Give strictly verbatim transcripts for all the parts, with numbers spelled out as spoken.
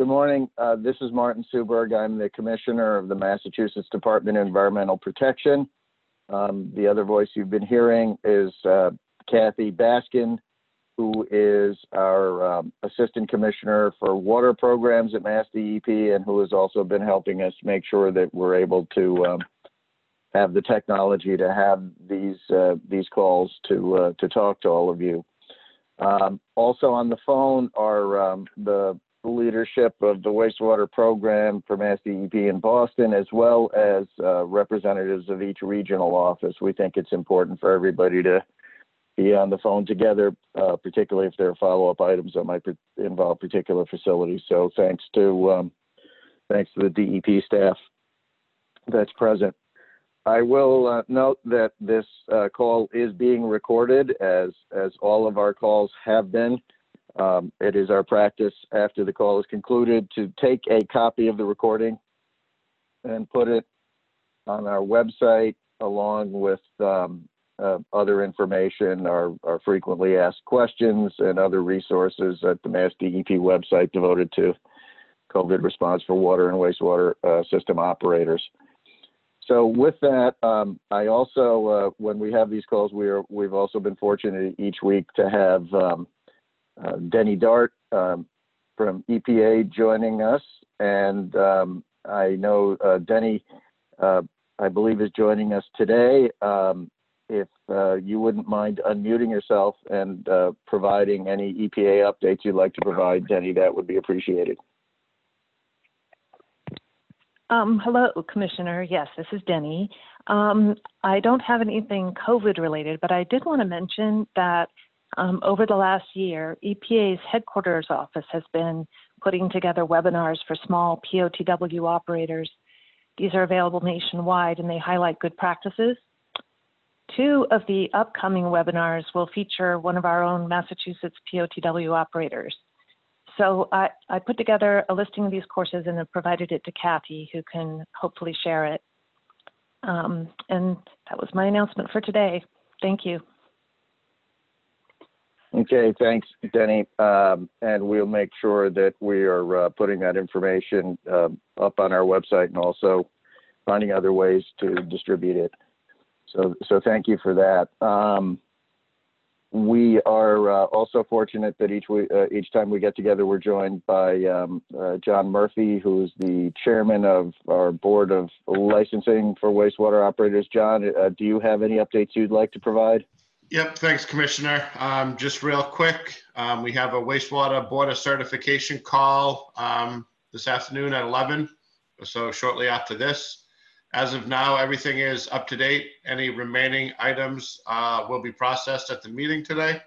Good morning. Uh, this is Martin Suberg. I'm the Commissioner of the Massachusetts Department of Environmental Protection. Um, the other voice you've been hearing is uh, Kathy Baskin, who is our um, Assistant Commissioner for Water Programs at Mass D E P, and who has also been helping us make sure that we're able to um, have the technology to have these uh, these calls to uh, to talk to all of you. Um, also on the phone are um, the leadership of the wastewater program for Mass D E P in Boston, as well as uh, representatives of each regional office. We think it's important for everybody to be on the phone together, uh, particularly if there are follow-up items that might involve particular facilities. So thanks to um, thanks to the D E P staff that's present. I will uh, note that this uh, call is being recorded, as as all of our calls have been. Um, it is our practice after the call is concluded to take a copy of the recording and put it on our website along with um, uh, other information, our, our frequently asked questions and other resources at the Mass D E P website devoted to COVID response for water and wastewater uh, system operators. So with that, um, I also, uh, when we have these calls, we are, we've also been fortunate each week to have um, Uh, Denny Dart um, from E P A joining us, and um, I know uh, Denny, uh, I believe, is joining us today. Um, if uh, you wouldn't mind unmuting yourself and uh, providing any E P A updates you'd like to provide, Denny, that would be appreciated. Um, hello, Commissioner. Yes, this is Denny. Um, I don't have anything COVID related, but I did want to mention that Um, over the last year, E P A's headquarters office has been putting together webinars for small P O T W operators. These are available nationwide, and they highlight good practices. Two of the upcoming webinars will feature one of our own Massachusetts P O T W operators. So I, I put together a listing of these courses and have provided it to Kathy, who can hopefully share it. Um, and that was my announcement for today. Thank you. Okay, thanks, Denny. Um, and we'll make sure that we are uh, putting that information uh, up on our website and also finding other ways to distribute it. So, so thank you for that. Um, we are uh, also fortunate that each week, uh, each time we get together, we're joined by um, uh, John Murphy, who's the chairman of our board of licensing for wastewater operators. John, uh, do you have any updates you'd like to provide? Yep, thanks, Commissioner. Um, just real quick, um, we have a wastewater board of certification call um, this afternoon at eleven, so shortly after this. As of now, everything is up to date. Any remaining items uh, will be processed at the meeting today.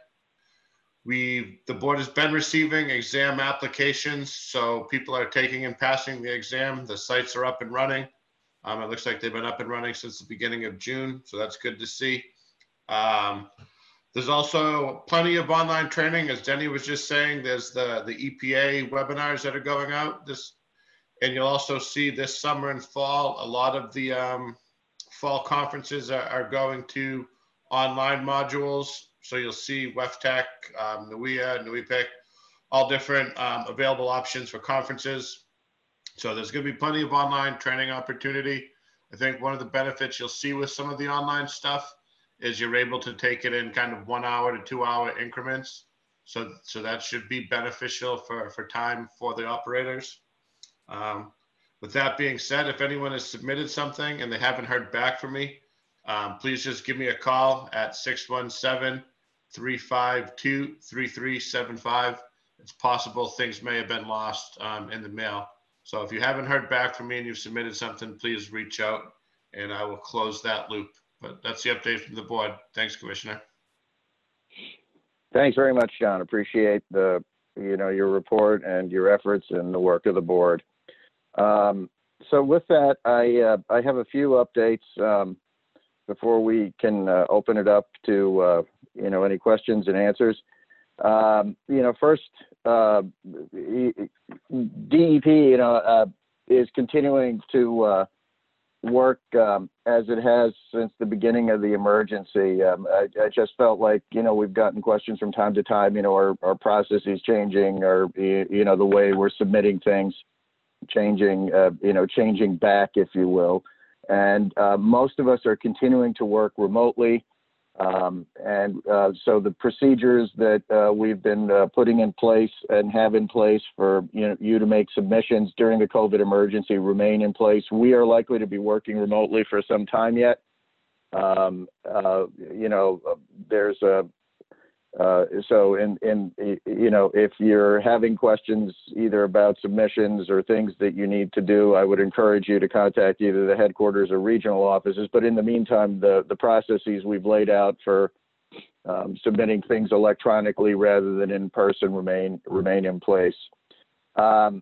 We, the board has been receiving exam applications, so people are taking and passing the exam. The sites are up and running. Um, it looks like they've been up and running since the beginning of June, so that's good to see. Um, there's also plenty of online training, as Denny was just saying. There's the, the E P A webinars that are going out this, and you'll also see this summer and fall, a lot of the um, fall conferences are, are going to online modules. So you'll see WEFTEC, um, NUIA, NUIPIC, all different um, available options for conferences. So there's going to be plenty of online training opportunity. I think one of the benefits you'll see with some of the online stuff is you're able to take it in kind of one hour to two hour increments. So, so that should be beneficial for, for time for the operators. Um, with that being said, if anyone has submitted something and they haven't heard back from me, um, please just give me a call at six one seven, three five two, three three seven five. It's possible things may have been lost um, in the mail. So if you haven't heard back from me and you've submitted something, please reach out and I will close that loop. But that's the update from the board. Thanks, Commissioner. Thanks very much, John. Appreciate the, you know, your report and your efforts and the work of the board. Um, so with that, I uh, I have a few updates um, before we can uh, open it up to uh, you know, any questions and answers. Um, you know, first, uh, D E P, you know, uh, is continuing to uh, work um, as it has since the beginning of the emergency. Um, I, I just felt like, you know, we've gotten questions from time to time, you know, our, our processes changing, or, you know, the way we're submitting things changing, uh, you know, changing back, if you will. And uh, most of us are continuing to work remotely. Um, and uh, so the procedures that uh, we've been uh, putting in place and have in place for you know, you to make submissions during the COVID emergency remain in place. We are likely to be working remotely for some time yet. Um, uh, you know, there's a Uh, so in, in, you know, if you're having questions either about submissions or things that you need to do, I would encourage you to contact either the headquarters or regional offices. But in the meantime, the, the processes we've laid out for um, submitting things electronically rather than in person remain, remain in place. Um,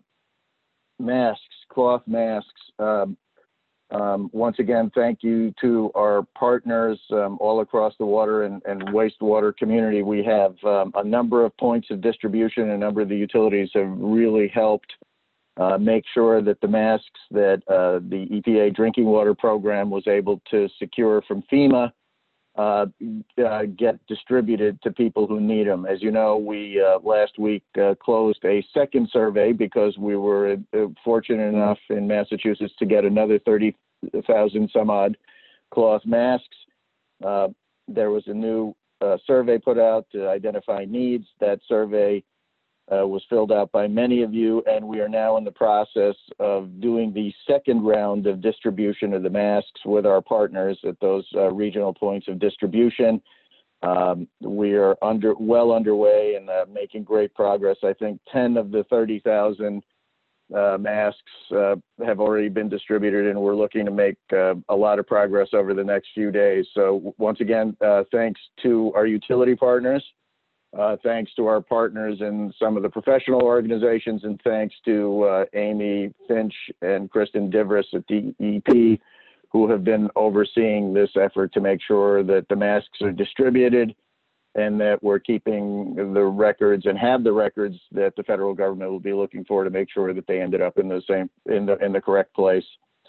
masks, cloth masks. Um, Um, once again, thank you to our partners um, all across the water and, and wastewater community. We have um, a number of points of distribution. A number of the utilities have really helped uh, make sure that the masks that uh, the E P A drinking water program was able to secure from FEMA uh, uh, get distributed to people who need them. As you know, we uh, last week uh, closed a second survey because we were uh, fortunate enough in Massachusetts to get another thirty thousand some odd cloth masks. Uh, there was a new uh, survey put out to identify needs. That survey uh, was filled out by many of you, and we are now in the process of doing the second round of distribution of the masks with our partners at those uh, regional points of distribution. Um, we are under well underway and uh, making great progress. I think ten of the thirty thousand uh, masks uh, have already been distributed, and we're looking to make uh, a lot of progress over the next few days. So once again, uh, thanks to our utility partners. Uh, thanks to our partners in some of the professional organizations, and thanks to uh, Amy Finch and Kristen Divris at D E P, who have been overseeing this effort to make sure that the masks are distributed and that we're keeping the records and have the records that the federal government will be looking for to make sure that they ended up in the same in the in the correct place.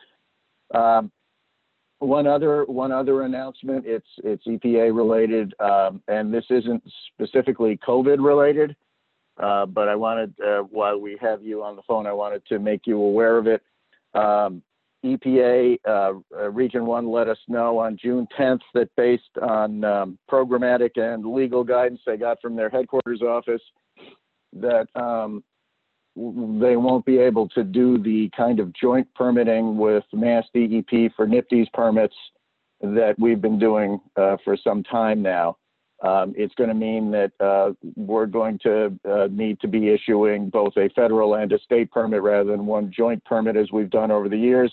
Um, One other one other announcement. It's it's E P A related, um, and this isn't specifically COVID related. Uh, but I wanted, uh, while we have you on the phone, I wanted to make you aware of it. Um, E P A uh, Region One let us know on June tenth that based on um, programmatic and legal guidance they got from their headquarters office, that um, they won't be able to do the kind of joint permitting with Mass D E P for N I P Ds permits that we've been doing uh, for some time now. Um, it's going to mean that uh, we're going to uh, need to be issuing both a federal and a state permit rather than one joint permit as we've done over the years.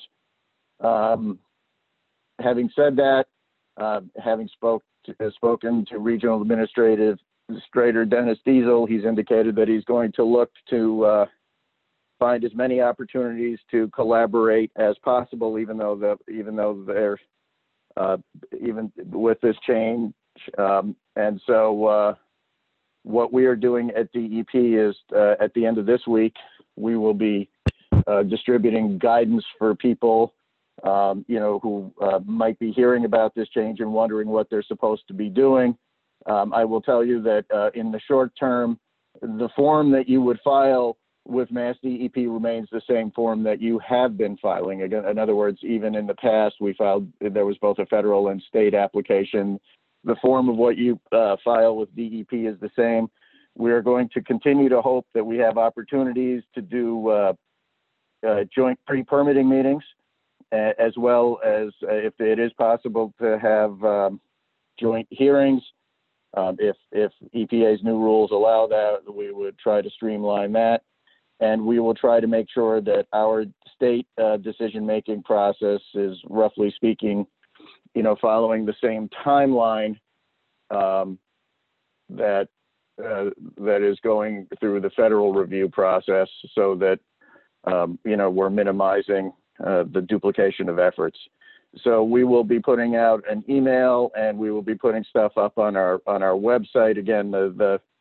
Um, having said that, uh, having spoke to, uh, spoken to Regional Administrative Administrator Dennis Diesel, he's indicated that he's going to look to uh, find as many opportunities to collaborate as possible, even though the even though they're uh, even with this change. Um, and so, uh, what we are doing at D E P is uh, at the end of this week, we will be uh, distributing guidance for people, um, you know, who uh, might be hearing about this change and wondering what they're supposed to be doing. Um, I will tell you that uh, in the short term, the form that you would file with Mass D E P remains the same form that you have been filing. Again, in other words, even in the past, we filed, there was both a federal and state application. The form of what you uh, file with D E P is the same. We are going to continue to hope that we have opportunities to do uh, uh, joint pre-permitting meetings, uh, as well as uh, if it is possible to have um, joint hearings. Um, if, if E P A's new rules allow that, we would try to streamline that. And we will try to make sure that our state uh, decision-making process is, roughly speaking, you know, following the same timeline um, that uh, that is going through the federal review process, so that um, you know, we're minimizing uh, the duplication of efforts. So we will be putting out an email, and we will be putting stuff up on our on our website. Again, the the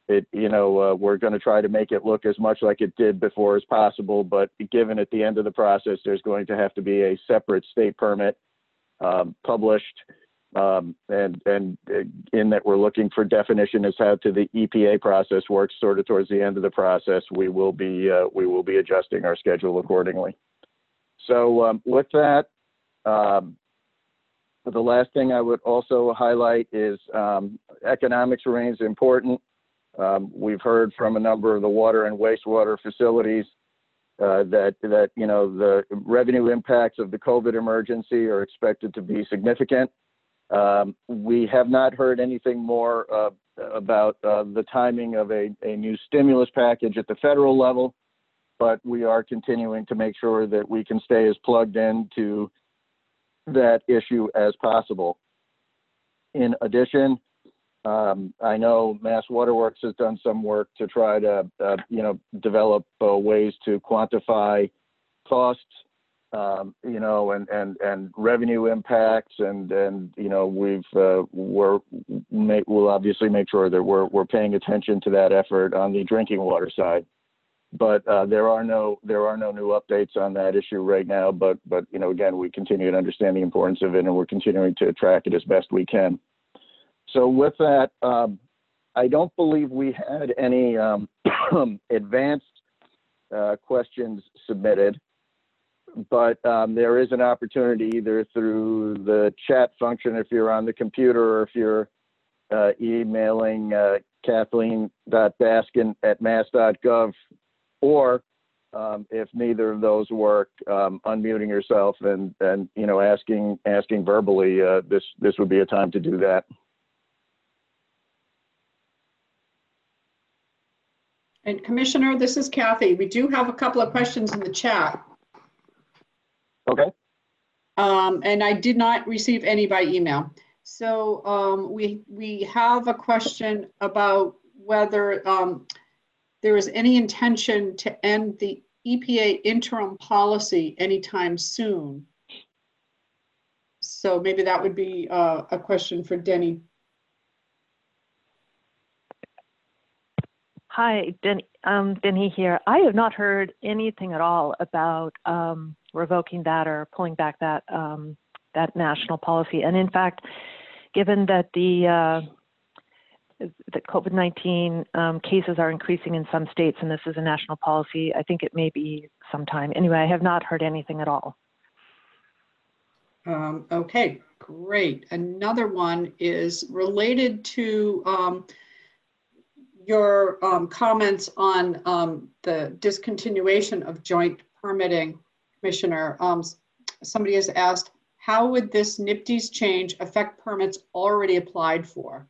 it, you know, uh, we're going to try to make it look as much like it did before as possible. But given at the end of the process, there's going to have to be a separate state permit um, published. Um, and, and in that we're looking for definition as how to the E P A process works sort of towards the end of the process, we will be, uh, we will be adjusting our schedule accordingly. So um, with that, um, the last thing I would also highlight is um, economics remains important. Um, we've heard from a number of the water and wastewater facilities uh, that, that, you know, the revenue impacts of the COVID emergency are expected to be significant. Um, we have not heard anything more uh, about uh, the timing of a, a new stimulus package at the federal level, but we are continuing to make sure that we can stay as plugged into that issue as possible. In addition, um, I know Mass Waterworks has done some work to try to, uh, you know, develop uh, ways to quantify costs. Um, you know, and, and, and revenue impacts, and, and, you know, we've, uh, we're, make, we'll obviously make sure that we're, we're paying attention to that effort on the drinking water side. But uh, there are no, there are no new updates on that issue right now, but, but, you know, again, we continue to understand the importance of it, and we're continuing to track it as best we can. So with that, um, I don't believe we had any um, advanced uh, questions submitted. But um, there is an opportunity either through the chat function if you're on the computer, or if you're uh, emailing uh, Kathleen.Baskin at mass dot gov, or um, if neither of those work, um, unmuting yourself and, and you know, asking asking verbally. Uh, this this would be a time to do that. And Commissioner, this is Kathy. We do have a couple of questions in the chat. Okay. Um, and I did not receive any by email. So um, we, we have a question about whether um, there is any intention to end the E P A interim policy anytime soon. So maybe that would be uh, a question for Denny. Hi, Denny, um, Denny here. I have not heard anything at all about um, revoking that or pulling back that um, that national policy. And in fact, given that the uh, the COVID nineteen um, cases are increasing in some states, and this is a national policy, I think it may be some time. Anyway, I have not heard anything at all. Um, okay, great. Another one is related to um, your um, comments on um, the discontinuation of joint permitting, Commissioner. Um, somebody has asked, how would this N P D E S change affect permits already applied for?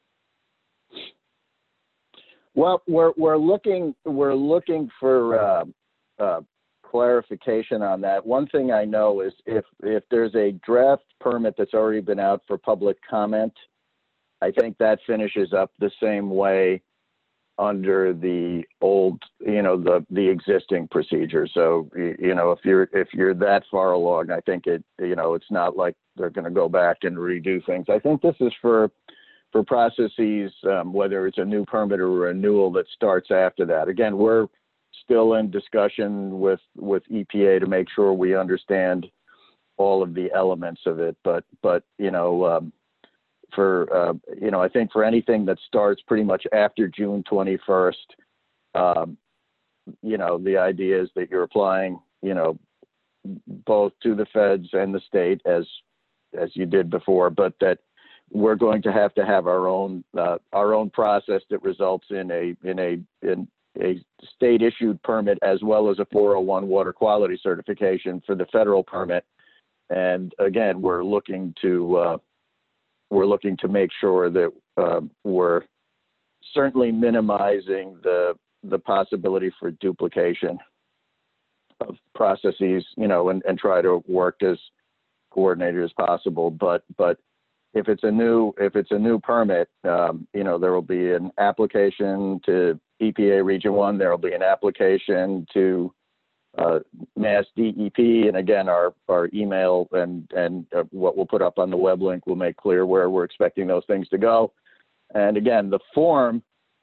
Well, we're we're looking we're looking for uh, uh, clarification on that. One thing I know is if if there's a draft permit that's already been out for public comment, I think that finishes up the same way under the old, you know, the the existing procedure. So, you know, if you're if you're that far along, I think it, you know, it's not like they're going to go back and redo things. I think this is for for processes, um, whether it's a new permit or a renewal that starts after that. Again, we're still in discussion with with E P A to make sure we understand all of the elements of it. But but you know. Um, For, uh, you know, I think for anything that starts pretty much after June twenty-first, um, you know, the idea is that you're applying, you know, both to the feds and the state as, as you did before, but that we're going to have to have our own, uh, our own process that results in a, in a, in a state issued permit, as well as a four oh one water quality certification for the federal permit. And again, we're looking to, uh, we're looking to make sure that uh, we're certainly minimizing the the possibility for duplication of processes, you know, and, and try to work as coordinated as possible. But but if it's a new if it's a new permit, um, you know, there will be an application to E P A Region One. There will be an application to Uh, Mass D E P, and again, our our email and and uh, what we'll put up on the web link will make clear where we're expecting those things to go. And again, the form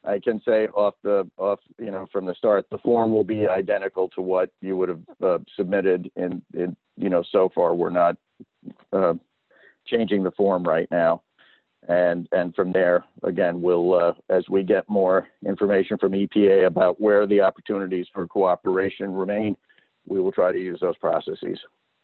I can say off the off you know from the start, the form will be identical to what you would have uh, submitted. In, in you know so far, we're not uh, changing the form right now, and and from there, again, we'll uh, as we get more information from E P A about where the opportunities for cooperation remain, we will try to use those processes.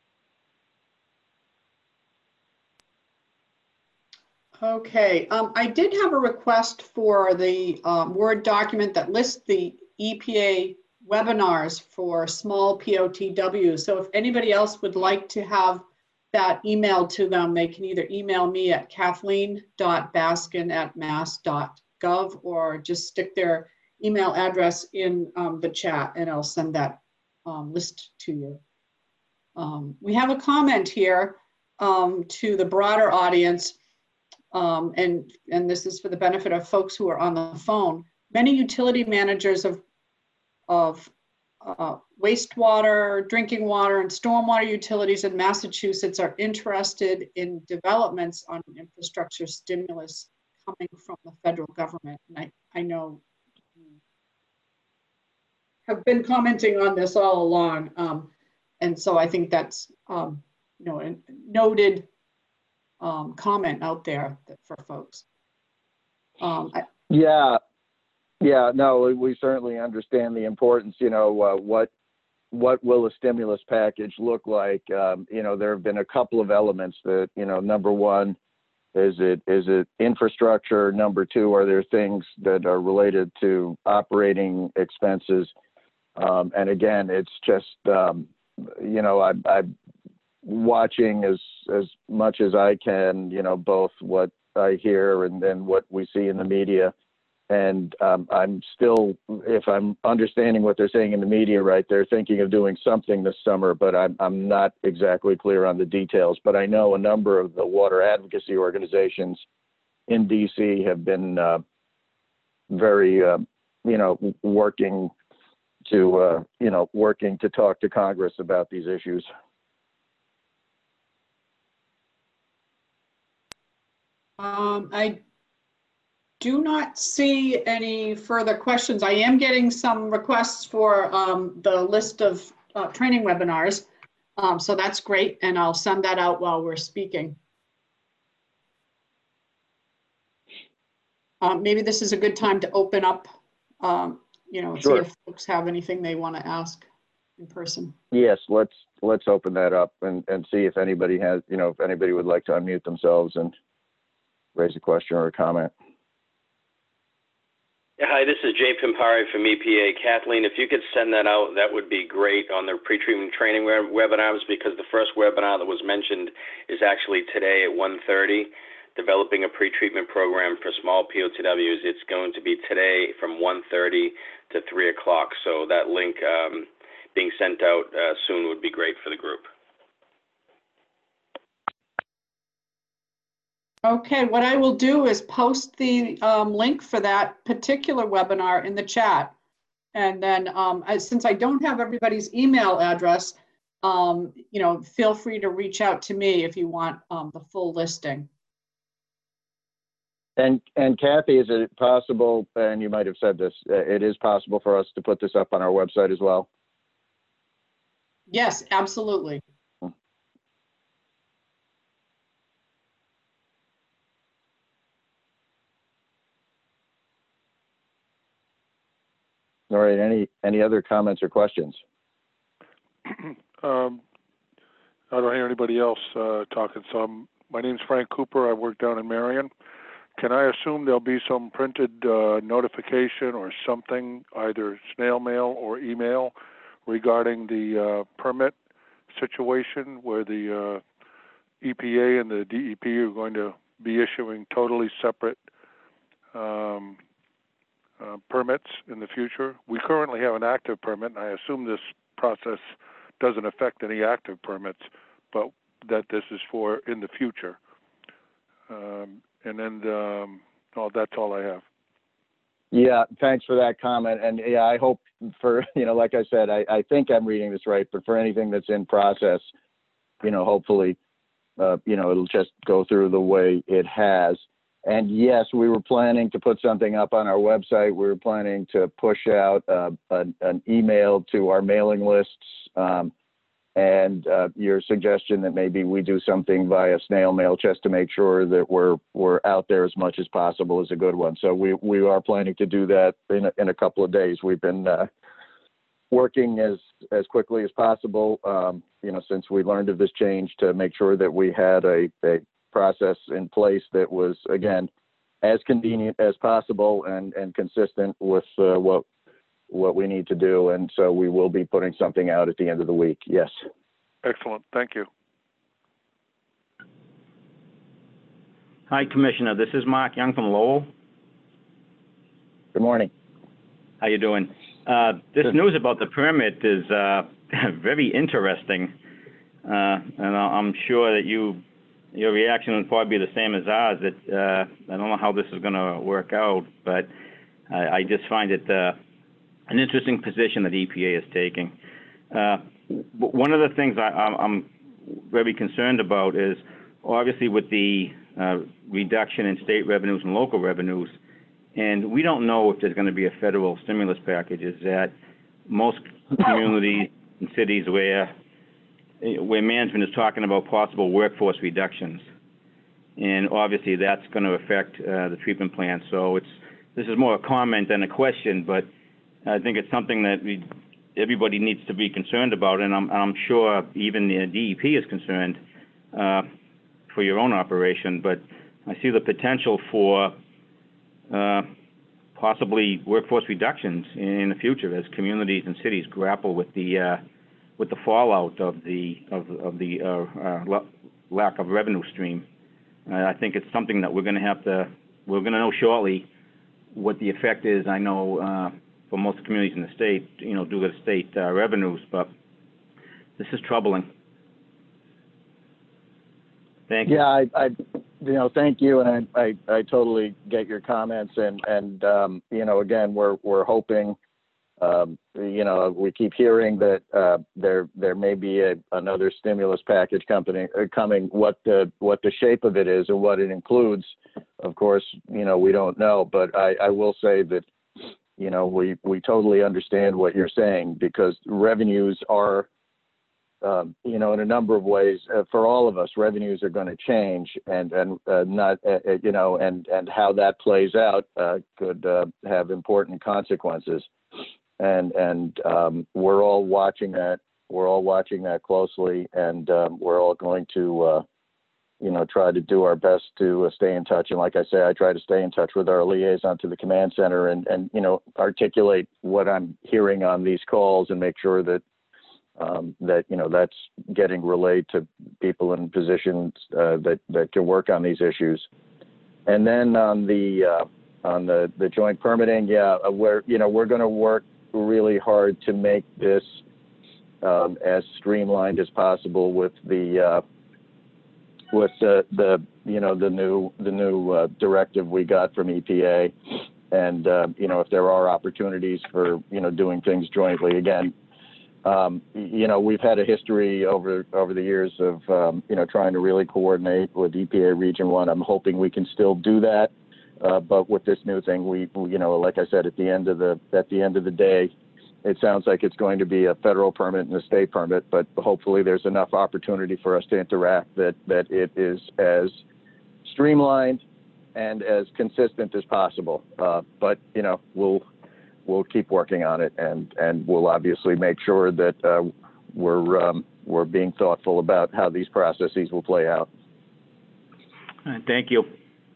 Okay, um, I did have a request for the um, Word document that lists the E P A webinars for small P O T Ws. So if anybody else would like to have that emailed to them, they can either email me at kathleen dot baskin at mass dot gov or just stick their email address in um, the chat and I'll send that um, list to you. Um, we have a comment here um, to the broader audience. Um, and, and this is for the benefit of folks who are on the phone. Many utility managers of, of uh, wastewater, drinking water, and stormwater utilities in Massachusetts are interested in developments on infrastructure stimulus coming from the federal government. And I, I know you have been commenting on this all along. Um, and so I think that's, um, you know, a noted Um, comment out there that, for folks. Um, I, yeah, yeah, no, we certainly understand the importance. You know, uh, what what will a stimulus package look like? Um, you know, there have been a couple of elements that, you know, number one, is it is it infrastructure? Number two, are there things that are related to operating expenses? Um, and again, it's just, um, you know, I, I watching as as much as I can, you know, both what I hear and then what we see in the media. And um, I'm still, if I'm understanding what they're saying in the media, right, they're thinking of doing something this summer, but I'm, I'm not exactly clear on the details. But I know a number of the water advocacy organizations in D C have been uh, very, uh, you know, working to, uh, you know, working to talk to Congress about these issues. um, I do not see any further questions. I am getting some requests for um, the list of uh, training webinars. Um, so that's great. And I'll send that out while we're speaking. Um, maybe this is a good time to open up, um, you know, Sure. see if folks have anything they want to ask in person. Yes, let's let's open that up and, and see if anybody has, you know, if anybody would like to unmute themselves and raise a question or a comment. Yeah, hi, this is Jay Pimpari from E P A. Kathleen, if you could send that out, that would be great on the pre-treatment training web webinars, because the first webinar that was mentioned is actually today at one thirty, developing a pre-treatment program for small P O T Ws. It's going to be today from one thirty to three o'clock. So that link um, being sent out uh, soon would be great for the group. Okay, what I will do is post the um, link for that particular webinar in the chat. And then um, I, since I don't have everybody's email address, um, you know, feel free to reach out to me if you want um, the full listing. And and Kathy, is it possible, and you might have said this, uh, it is possible for us to put this up on our website as well? Yes, absolutely. All right, any any other comments or questions? um, I don't hear anybody else uh, talking. So I'm, my name's Frank Cooper. I work down in Marion. Can I assume there'll be some printed uh, notification or something, either snail mail or email, regarding the uh, permit situation where the uh, E P A and the D E P are going to be issuing totally separate um, uh, permits in the future? We currently have an active permit, and I assume this process doesn't affect any active permits, but that this is for in the future. Um, and then, um, oh, that's all I have. Yeah, thanks for that comment. And yeah, I hope for, you know, like I said, I, I think I'm reading this right, but for anything that's in process, you know, hopefully, uh, you know, it'll just go through the way it has. and yes, we were planning to put something up on our website. We were planning to push out uh, an, an email to our mailing lists. Um, and uh, your suggestion that maybe we do something via snail mail just to make sure that we're we're out there as much as possible is a good one. So we we are planning to do that in a, in a couple of days. We've been uh, working as as quickly as possible, um, you know, since we learned of this change, to make sure that we had a, a process in place that was, again, as convenient as possible and and consistent with uh, what. what we need to do. And so we will be putting something out at the end of the week. Yes. Excellent. Thank you. Hi, Commissioner. This is Mark Young from Lowell. Good morning. How you doing? Uh, this Good. news about the permit is uh, very interesting. Uh, and I'm sure that you, your reaction would probably be the same as ours. That uh, I don't know how this is going to work out, but I, I just find it uh, an interesting position that E P A is taking. Uh, one of the things I, I'm very concerned about is obviously with the uh, reduction in state revenues and local revenues, and we don't know if there's going to be a federal stimulus package. Is that most communities and cities where where management is talking about possible workforce reductions, and obviously that's going to affect uh, the treatment plant. So it's this is more a comment than a question, but I think it's something that we, everybody needs to be concerned about, and I'm, I'm sure even the D E P is concerned uh, for your own operation. But I see the potential for uh, possibly workforce reductions in the future as communities and cities grapple with the uh, with the fallout of the of, of the uh, uh, lack of revenue stream. Uh, I think it's something that we're going to have to we're going to know shortly what the effect is. I know. Uh, for most communities in the state, you know, due to the state uh, revenues, but this is troubling. Thank you. Yeah, I, I you know, thank you, and I, I, I totally get your comments, and and um, you know, again, we're we're hoping, um, you know, we keep hearing that uh, there there may be a, another stimulus package company uh, coming. What the what the shape of it is and what it includes, of course, you know, we don't know. But I, I will say that. You know, we, we totally understand what you're saying, because revenues are, um, you know, in a number of ways, uh, for all of us, revenues are going to change, and and uh, not, uh, you know, and and how that plays out uh, could uh, have important consequences, and and um, we're all watching that. We're all watching that closely, and um, we're all going to. Uh, you know, try to do our best to uh, stay in touch. And like I say, I try to stay in touch with our liaison to the command center and, and, you know, articulate what I'm hearing on these calls and make sure that, um, that, you know, that's getting relayed to people in positions uh, that, that can work on these issues. And then on the, uh, on the, the joint permitting, yeah, we're, you know, we're going to work really hard to make this um, as streamlined as possible with the, uh, with the, the you know the new the new uh, directive we got from E P A, and uh, you know if there are opportunities for you know doing things jointly again, um, you know we've had a history over over the years of um, you know trying to really coordinate with E P A Region One. I'm hoping we can still do that, uh, but with this new thing, we you know like I said at the end of the at the end of the day. It sounds like it's going to be a federal permit and a state permit, but hopefully there's enough opportunity for us to interact that, that it is as streamlined and as consistent as possible. Uh, but, you know, we'll we'll keep working on it, and, and we'll obviously make sure that uh, we're, um, we're being thoughtful about how these processes will play out. All right, thank you.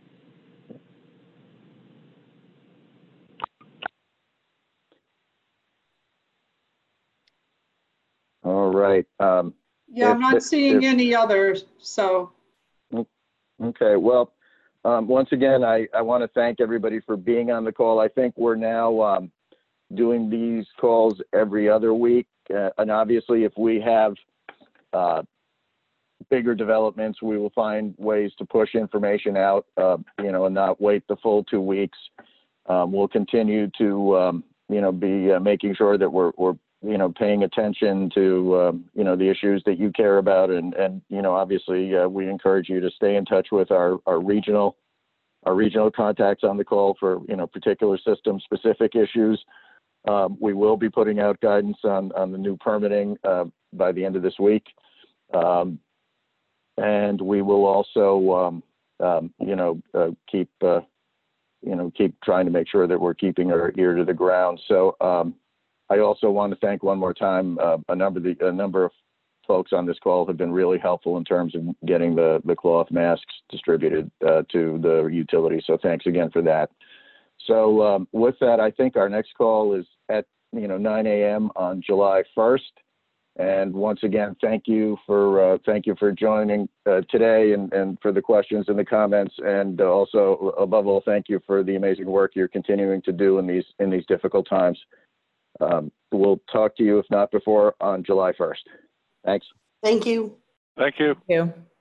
All right. Um, Yeah, I'm if- not if- seeing if- any others, so. Okay, well, um, once again, I, I want to thank everybody for being on the call. I think we're now um, doing these calls every other week. Uh, and obviously, if we have uh, bigger developments, we will find ways to push information out, uh, you know, and not wait the full two weeks. Um, we'll continue to, um, you know, be uh, making sure that we're, we're you know, paying attention to, um, you know, the issues that you care about. And, and you know, obviously, uh, we encourage you to stay in touch with our, our regional our regional contacts on the call for, you know, particular system-specific issues. Um, we will be putting out guidance on, on the new permitting uh, by the end of this week. Um, and we will also, um, um, you know, uh, keep, uh, you know, keep trying to make sure that we're keeping our ear to the ground. So um, I also want to thank one more time uh, a number of the, a number of folks on this call have been really helpful in terms of getting the, the cloth masks distributed uh, to the utility. So thanks again for that. So um, with that, I think our next call is at, you know, nine A M on July first. And once again, thank you for uh, thank you for joining uh, today and, and for the questions and the comments. And also, above all, thank you for the amazing work you're continuing to do in these in these difficult times. Um, we'll talk to you, if not before, on July first. Thanks. Thank you. Thank you. Thank you.